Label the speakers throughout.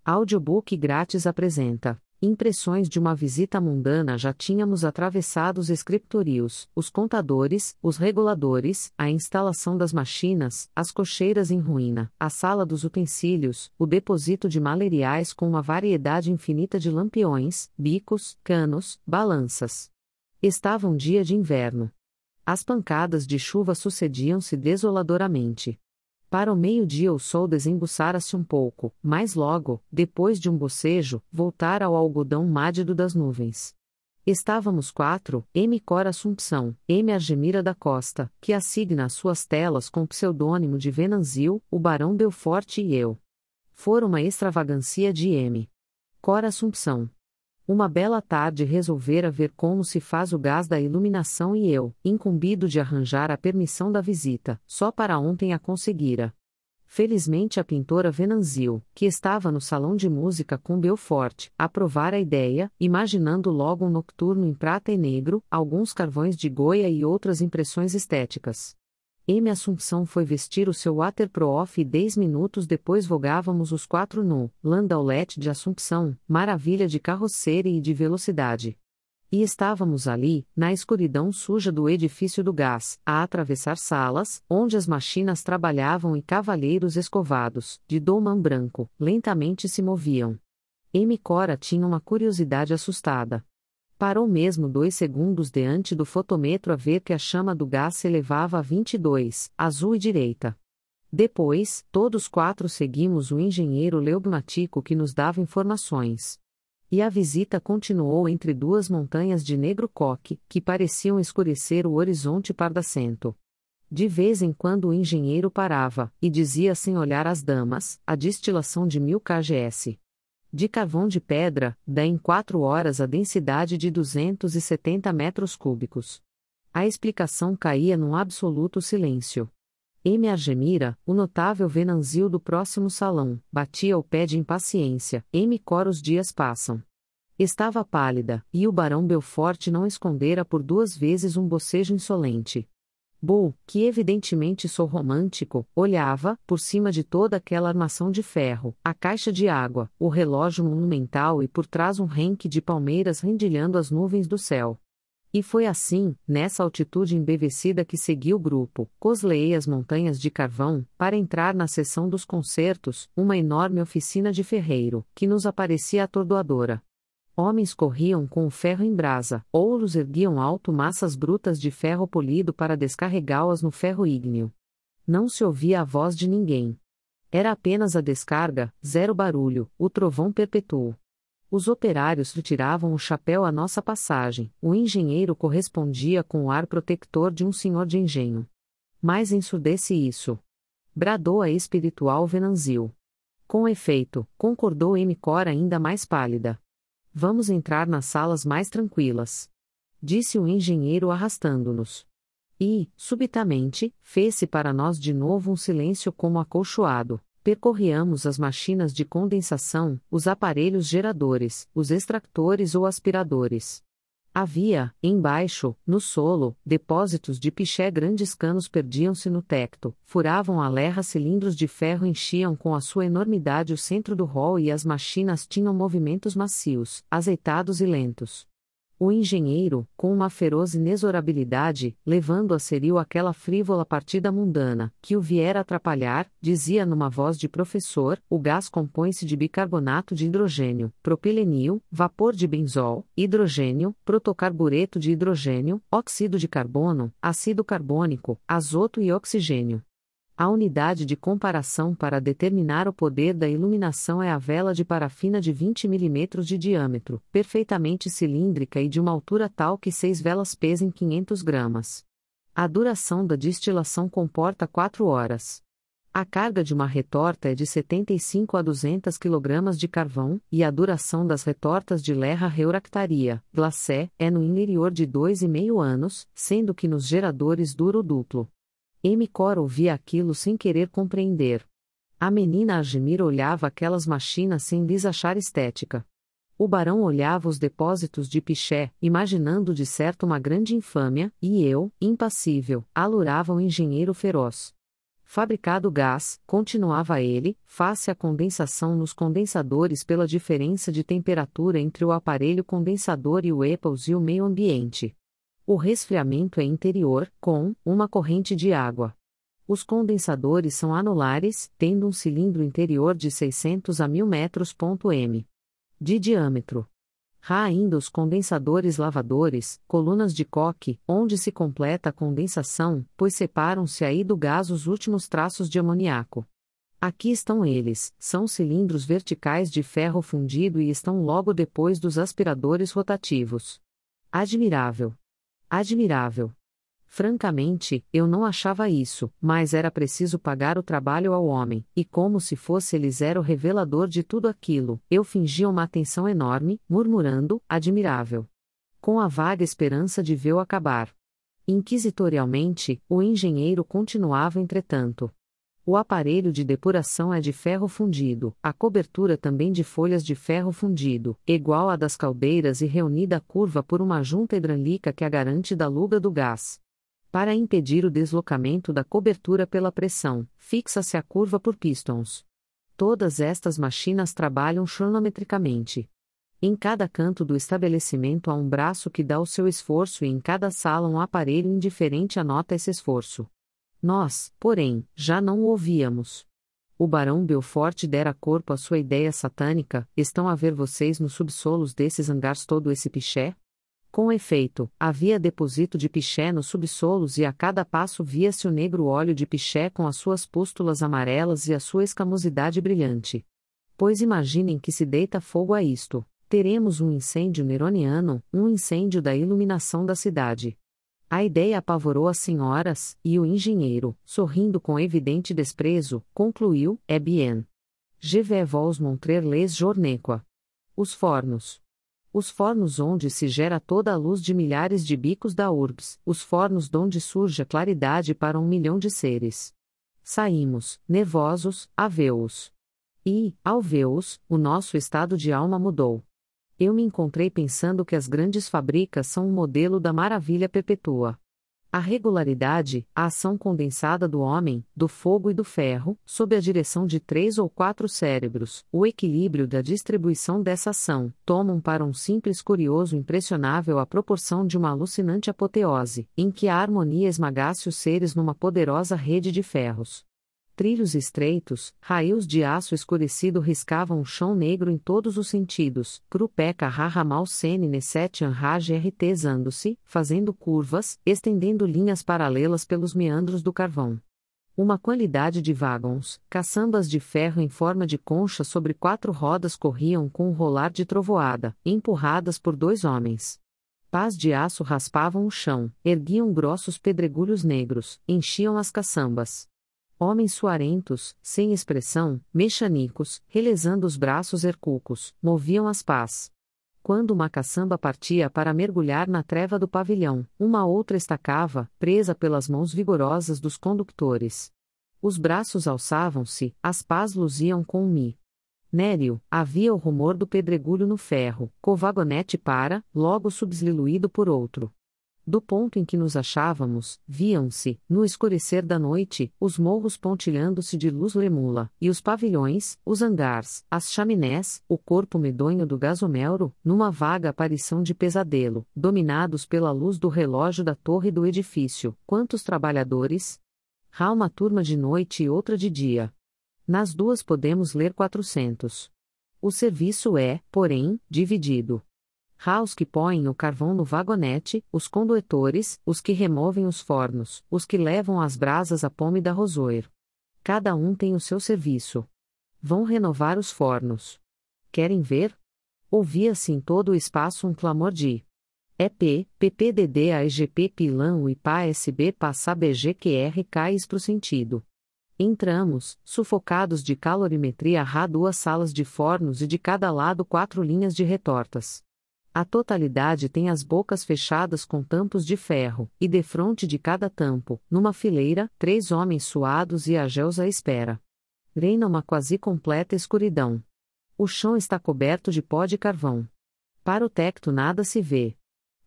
Speaker 1: Audiobook grátis apresenta. Impressões de uma visita mundana. Já tínhamos atravessado os escritórios, os contadores, os reguladores, a instalação das machinas, as cocheiras em ruína, a sala dos utensílios, o depósito de materiais com uma variedade infinita de lampiões, bicos, canos, balanças. Estava um dia de inverno. As pancadas de chuva sucediam-se desoladoramente. Para o meio-dia o sol desembuçara-se um pouco, mas logo, depois de um bocejo, voltara ao algodão mádido das nuvens. Estávamos 4, M. Cora Assumpção, M. Argemira da Costa, que assigna as suas telas com o pseudônimo de Venanzio, o Barão Belforte e eu. Fora uma extravagância de M. Cora Assumpção. Uma bela tarde resolvera ver como se faz o gás da iluminação e eu, incumbido de arranjar a permissão da visita, só para ontem a conseguira. Felizmente a pintora Venanzio, que estava no salão de música com Belforte, aprovara a ideia, imaginando logo um nocturno em prata e negro, alguns carvões de Goya e outras impressões estéticas. M. Assumpção foi vestir o seu waterproof e 10 minutos depois vogávamos os 4 no Landaulete de Assumpção, maravilha de carroceria e de velocidade. E estávamos ali, na escuridão suja do edifício do gás, a atravessar salas, onde as machinas trabalhavam e cavalheiros escovados, de domã branco, lentamente se moviam. M. Cora tinha uma curiosidade assustada. Parou mesmo 2 segundos diante do fotômetro a ver que a chama do gás se elevava a 22, azul e direita. Depois, todos 4 seguimos o engenheiro leugmático que nos dava informações. E a visita continuou entre 2 montanhas de negro coque, que pareciam escurecer o horizonte pardacento. De vez em quando o engenheiro parava, e dizia sem olhar às damas, a destilação de 1000 kgs. De carvão de pedra, dá em 4 horas a densidade de 270 metros cúbicos. A explicação caía num absoluto silêncio. M. Argemira, o notável Venanzio do próximo salão, batia o pé de impaciência. M. Cora os dias passam. Estava pálida, e o Barão Belforte não escondera por 2 vezes um bocejo insolente. Bull, que evidentemente sou romântico, olhava, por cima de toda aquela armação de ferro, a caixa de água, o relógio monumental e por trás um renque de palmeiras rendilhando as nuvens do céu. E foi assim, nessa altitude embevecida que seguiu o grupo, cosleei as montanhas de carvão, para entrar na seção dos concertos, uma enorme oficina de ferreiro, que nos aparecia atordoadora. Homens corriam com o ferro em brasa, outros erguiam alto massas brutas de ferro polido para descarregá-las no ferro ígneo. Não se ouvia a voz de ninguém. Era apenas a descarga, zero barulho, o trovão perpétuo. Os operários retiravam o chapéu à nossa passagem, o engenheiro correspondia com o ar protector de um senhor de engenho. Mas ensurdece isso! Bradou a espiritual Venanzio. Com efeito, concordou M. Cora ainda mais pálida. Vamos entrar nas salas mais tranquilas. Disse o engenheiro arrastando-nos. E, subitamente, fez-se para nós de novo um silêncio como acolchoado. Percorríamos as machinas de condensação, os aparelhos geradores, os extractores ou aspiradores. Havia, embaixo, no solo, depósitos de piché. Grandes canos perdiam-se no tecto, furavam a lerra. Cilindros de ferro enchiam com a sua enormidade o centro do hall e as machinas tinham movimentos macios, azeitados e lentos. O engenheiro, com uma feroz inexorabilidade, levando a sério aquela frívola partida mundana, que o viera atrapalhar, dizia numa voz de professor: o gás compõe-se de bicarbonato de hidrogênio, propilenil, vapor de benzol, hidrogênio, protocarbureto de hidrogênio, óxido de carbono, ácido carbônico, azoto e oxigênio. A unidade de comparação para determinar o poder da iluminação é a vela de parafina de 20 mm de diâmetro, perfeitamente cilíndrica e de uma altura tal que 6 velas pesem 500 gramas. A duração da destilação comporta 4 horas. A carga de uma retorta é de 75 a 200 kg de carvão, e a duração das retortas de lerra reuractaria, glacé, é no interior de 2,5 anos, sendo que nos geradores dura o duplo. M. Cora ouvia aquilo sem querer compreender. A menina Argemira olhava aquelas machinas sem lhes achar estética. O barão olhava os depósitos de piché, imaginando de certo uma grande infâmia, e eu, impassível, alurava o engenheiro feroz. Fabricado gás, continuava ele, face à condensação nos condensadores pela diferença de temperatura entre o aparelho condensador e o EPAUS e o meio ambiente. O resfriamento é interior, com uma corrente de água. Os condensadores são anulares, tendo um cilindro interior de 600 a 1000 metros.m de diâmetro. Há ainda os condensadores lavadores, colunas de coque, onde se completa a condensação, pois separam-se aí do gás os últimos traços de amoníaco. Aqui estão eles, são cilindros verticais de ferro fundido e estão logo depois dos aspiradores rotativos. Admirável. Admirável. Francamente, eu não achava isso, mas era preciso pagar o trabalho ao homem, e como se fosse ele o revelador de tudo aquilo, eu fingia uma atenção enorme, murmurando, admirável. Com a vaga esperança de vê-lo acabar. Inquisitorialmente, o engenheiro continuava entretanto. O aparelho de depuração é de ferro fundido, a cobertura também de folhas de ferro fundido, igual à das caldeiras e reunida curva por uma junta hidráulica que a garante da luga do gás. Para impedir o deslocamento da cobertura pela pressão, fixa-se a curva por pistons. Todas estas máquinas trabalham cronometricamente. Em cada canto do estabelecimento há um braço que dá o seu esforço e em cada sala um aparelho indiferente anota esse esforço. Nós, porém, já não o ouvíamos. O barão Belfort dera corpo à sua ideia satânica: estão a ver vocês nos subsolos desses hangares todo esse piché? Com efeito, havia depósito de piché nos subsolos e a cada passo via-se o negro óleo de piché com as suas pústulas amarelas e a sua escamosidade brilhante. Pois imaginem que se deita fogo a isto, teremos um incêndio neroniano, um incêndio da iluminação da cidade. A ideia apavorou as senhoras, e o engenheiro, sorrindo com evidente desprezo, concluiu: é bien. Je vais vous montrer les journées quoi. Os fornos. Os fornos onde se gera toda a luz de milhares de bicos da urbs, os fornos donde surge a claridade para 1 milhão de seres. Saímos, nervosos, a vê-los. E, ao vê-los, o nosso estado de alma mudou. Eu me encontrei pensando que as grandes fábricas são um modelo da maravilha perpétua. A regularidade, a ação condensada do homem, do fogo e do ferro, sob a direção de 3 ou 4 cérebros, o equilíbrio da distribuição dessa ação, tomam para um simples curioso impressionável a proporção de uma alucinante apoteose, em que a harmonia esmagasse os seres numa poderosa rede de ferros. Trilhos estreitos, raios de aço escurecido riscavam o chão negro em todos os sentidos, Krupeca Rahamal Sene Nesetian Raj RT zando-se, fazendo curvas, estendendo linhas paralelas pelos meandros do carvão. Uma quantidade de vagões, caçambas de ferro em forma de concha sobre 4 rodas corriam com um rolar de trovoada, empurradas por 2 homens. Pás de aço raspavam o chão, erguiam grossos pedregulhos negros, enchiam as caçambas. Homens suarentos, sem expressão, mexanicos, relezando os braços hercúleos, moviam as pás. Quando uma caçamba partia para mergulhar na treva do pavilhão, uma outra estacava, presa pelas mãos vigorosas dos condutores. Os braços alçavam-se, as pás luziam com mi. Nério, havia o rumor do pedregulho no ferro, covagonete para, logo subdiluído por outro. Do ponto em que nos achávamos, viam-se, no escurecer da noite, os morros pontilhando-se de luz lemula, e os pavilhões, os hangares, as chaminés, o corpo medonho do gasomelro, numa vaga aparição de pesadelo, dominados pela luz do relógio da torre do edifício. Quantos trabalhadores? Há uma turma de noite e outra de dia. Nas duas podemos ler 400. O serviço é, porém, dividido. Há os que põem o carvão no vagonete, os condutores, os que removem os fornos, os que levam as brasas a pome da rosoir. Cada um tem o seu serviço. Vão renovar os fornos. Querem ver? Ouvia-se em todo o espaço um clamor de EP, PPDD AEGP Pilan UIPA SB Passa BGQRK Ispro sentido. Entramos, sufocados de calorimetria. Há 2 salas de fornos e de cada lado 4 linhas de retortas. A totalidade tem as bocas fechadas com tampos de ferro, e defronte de cada tampo, numa fileira, 3 homens suados e agéus à espera. Reina uma quase completa escuridão. O chão está coberto de pó de carvão. Para o tecto nada se vê.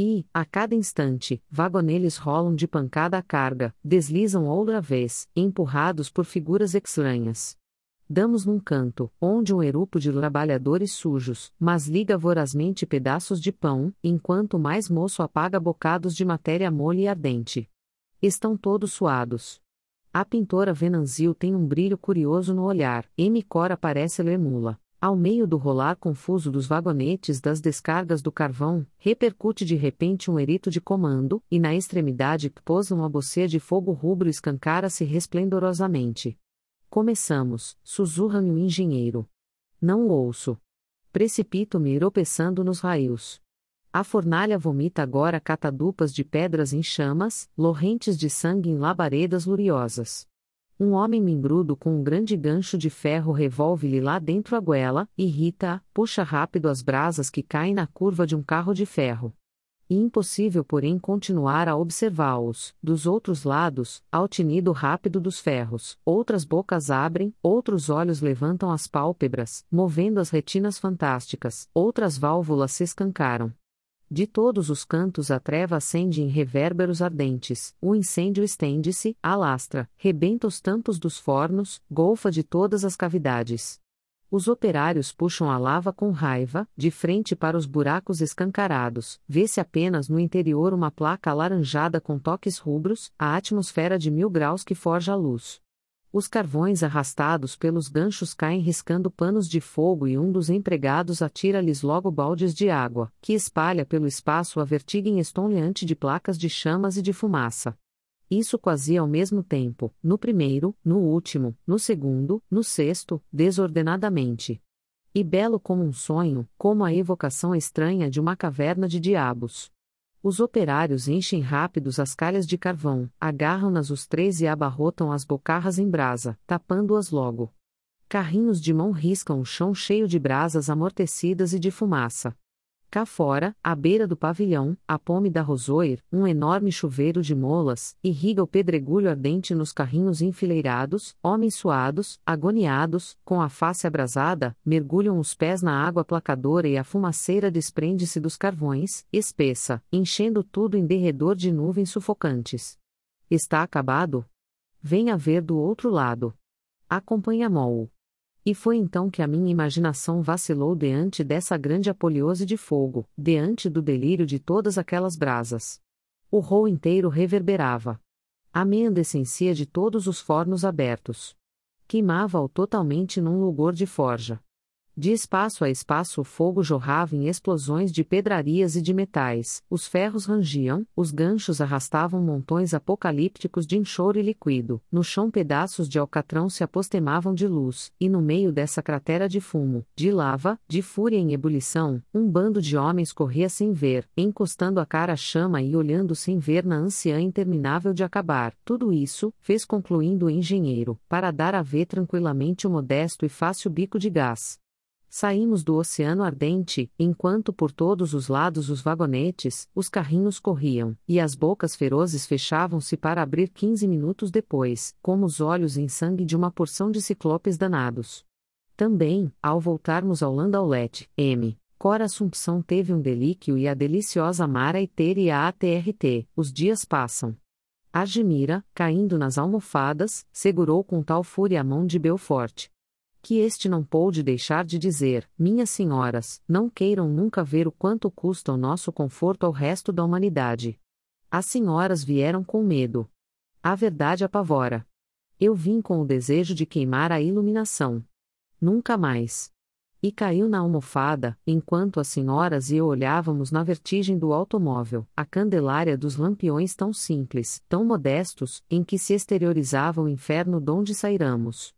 Speaker 1: E, a cada instante, vagoneles rolam de pancada a carga, deslizam outra vez, empurrados por figuras estranhas. Damos num canto, onde um erupo de trabalhadores sujos, mas liga vorazmente pedaços de pão, enquanto mais moço apaga bocados de matéria mole e ardente. Estão todos suados. A pintora Venanzil tem um brilho curioso no olhar, M. Cora parece lemula. Ao meio do rolar confuso dos vagonetes das descargas do carvão, repercute de repente um erito de comando, e na extremidade pôs uma boceia de fogo rubro escancara-se resplendorosamente. Começamos, sussurra-me o engenheiro. Não o ouço. Precipito-me tropeçando nos raios. A fornalha vomita agora catadupas de pedras em chamas, lorrentes de sangue em labaredas luriosas. Um homem membrudo com um grande gancho de ferro revolve-lhe lá dentro a goela, irrita-a, puxa rápido as brasas que caem na curva de um carro de ferro. E impossível porém continuar a observá-los, dos outros lados, ao tinido rápido dos ferros, outras bocas abrem, outros olhos levantam as pálpebras, movendo as retinas fantásticas, outras válvulas se escancaram. De todos os cantos a treva acende em revérberos ardentes, o incêndio estende-se, alastra, rebenta os tampos dos fornos, golfa de todas as cavidades. Os operários puxam a lava com raiva, de frente para os buracos escancarados, vê-se apenas no interior uma placa alaranjada com toques rubros, a atmosfera de 1000 graus que forja a luz. Os carvões arrastados pelos ganchos caem riscando panos de fogo e um dos empregados atira-lhes logo baldes de água, que espalha pelo espaço a vertigem estonteante de placas de chamas e de fumaça. Isso quase ao mesmo tempo, no primeiro, no último, no segundo, no sexto, desordenadamente. E belo como um sonho, como a evocação estranha de uma caverna de diabos. Os operários enchem rápidos as calhas de carvão, agarram-nas os três e abarrotam as bocarras em brasa, tapando-as logo. Carrinhos de mão riscam o chão cheio de brasas amortecidas e de fumaça. Cá fora, à beira do pavilhão, a pome da Rosoir, um enorme chuveiro de molas, irriga o pedregulho ardente nos carrinhos enfileirados, homens suados, agoniados, com a face abrasada, mergulham os pés na água placadora e a fumaceira desprende-se dos carvões, espessa, enchendo tudo em derredor de nuvens sufocantes. Está acabado? Venha ver do outro lado. Acompanha-mo. E foi então que a minha imaginação vacilou diante dessa grande apoleose de fogo, diante do delírio de todas aquelas brasas. O rol inteiro reverberava. A meandescencia de todos os fornos abertos. Queimava-o totalmente num lugor de forja. De espaço a espaço o fogo jorrava em explosões de pedrarias e de metais, os ferros rangiam, os ganchos arrastavam montões apocalípticos de enxofre líquido, no chão pedaços de alcatrão se apostemavam de luz, e no meio dessa cratera de fumo, de lava, de fúria em ebulição, um bando de homens corria sem ver, encostando a cara à chama e olhando sem ver na ânsia interminável de acabar. Tudo isso, fez concluindo o engenheiro, para dar a ver tranquilamente o modesto e fácil bico de gás. Saímos do oceano ardente, enquanto por todos os lados os vagonetes, os carrinhos corriam, e as bocas ferozes fechavam-se para abrir 15 minutos depois, como os olhos em sangue de uma porção de ciclopes danados. Também, ao voltarmos ao Landaulete, M. Cora Assumpção teve um delíquio e a deliciosa Mara e a ATRT, os dias passam. Argemira, caindo nas almofadas, segurou com tal fúria a mão de Belfort, que este não pôde deixar de dizer: minhas senhoras, não queiram nunca ver o quanto custa o nosso conforto ao resto da humanidade. As senhoras vieram com medo. A verdade apavora. Eu vim com o desejo de queimar a iluminação. Nunca mais. E caiu na almofada, enquanto as senhoras e eu olhávamos na vertigem do automóvel, a candelária dos lampiões tão simples, tão modestos, em que se exteriorizava o inferno donde saíramos.